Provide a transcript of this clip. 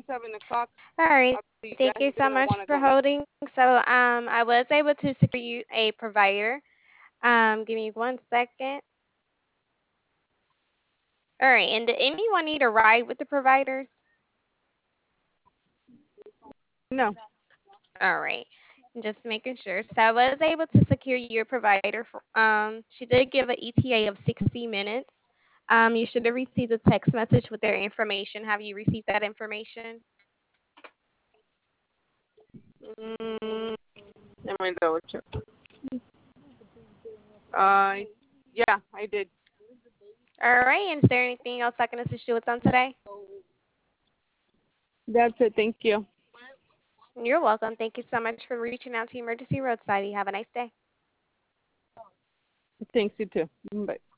All right. Thank you so much for holding. So I was able to secure you a provider. Give me 1 second. All right. And did anyone need a ride with the providers? No. All right. Just making sure. So I was able to secure your provider. She did give an ETA of 60 minutes. You should have received a text message with their information. Have you received that information? Mm, let me double check. Uh, yeah, I did. All right. And is there anything else I can assist you with on today? That's it. Thank you. You're welcome. Thank you so much for reaching out to Emergency Roadside. You have a nice day. Thanks, you too. Bye.